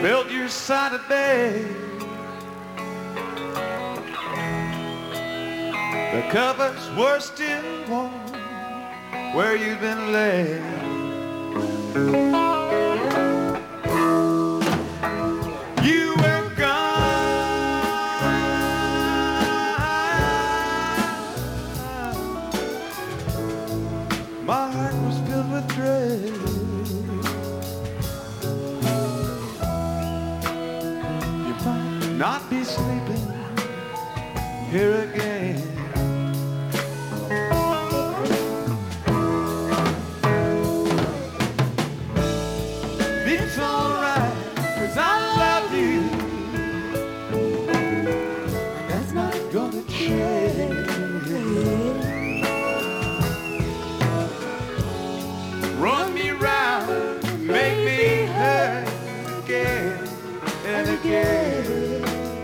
built your side of bed. The covers were still warm where you'd been laid. You were gone. My heart was filled with dread. You might not be sleeping here again. It's alright, 'cause I love you. That's not gonna change. Run me round, make me hurt again and again.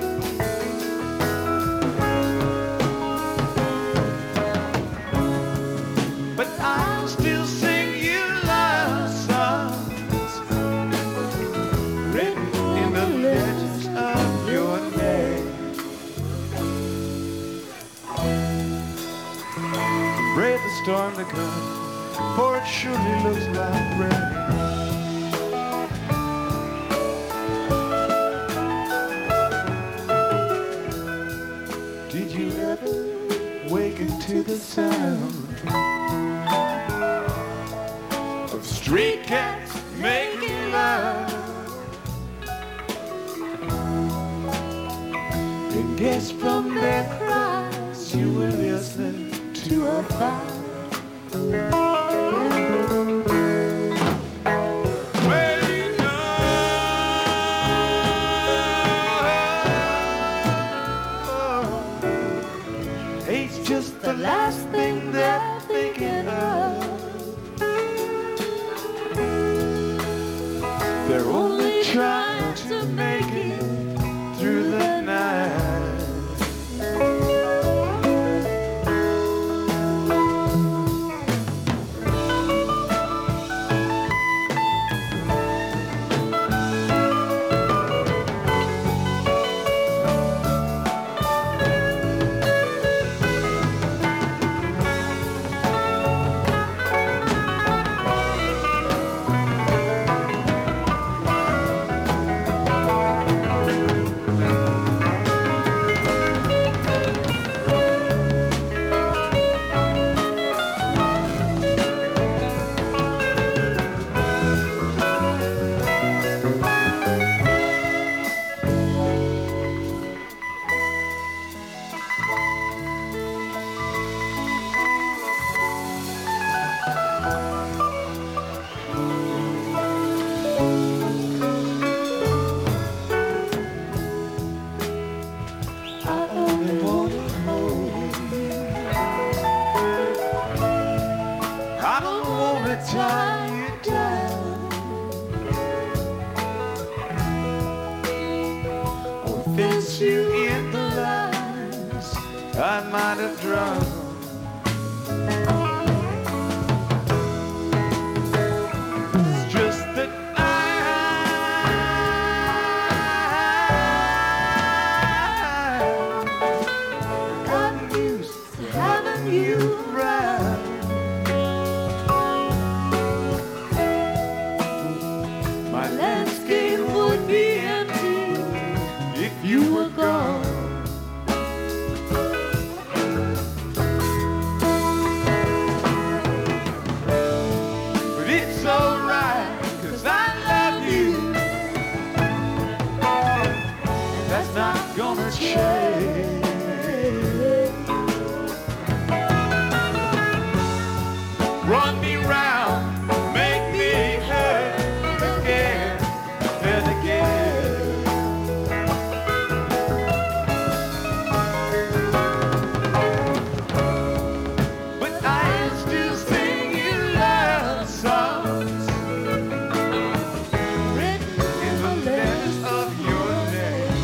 But I'll still sing you love songs written in the letters of your name. Brave the storm to come, for it surely looks like rain. Did you ever waken to the sound of street cats making love? And guess from their cries you were listening to a fire. Well, you know, hate's just the last thing they're thinking of. They're only trying to make it through the night. I don't wanna tie you down or fence you in the lines I might have drawn. It's just that I'm used to having you around. My landscape would be empty if you were gone. But it's alright, 'cause I love you. And that's not gonna change. Run me round, make me hurt again and again. But I still sing you love songs written in the letters of your name.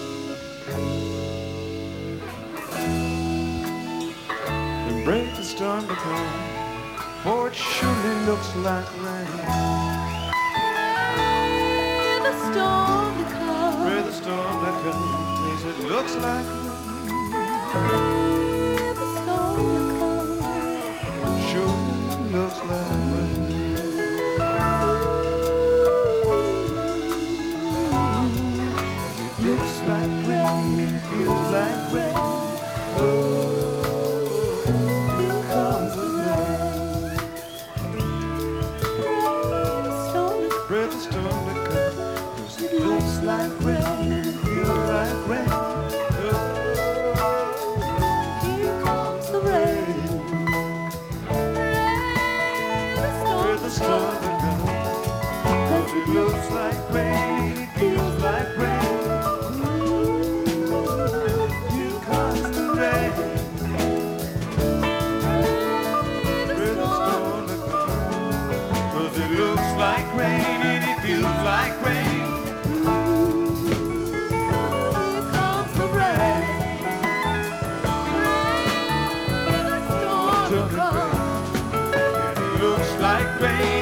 And break the storm to come, for it surely looks like rain. The storm storm that comes, it looks like the storm comes. sure looks like rain. It looks like rain, it feels like rain. Oh, here comes the rain. Pray the storm to come, 'cause it looks like rain, it feels like rain. Oh, Here comes the rain. pray the storm to come, 'cause it looks like rain, it feels like rain. Here comes the rain. Pray the storm to come, 'cause it looks like rain and it feels like rain. Here comes the rain. The storm comes. And it looks like rain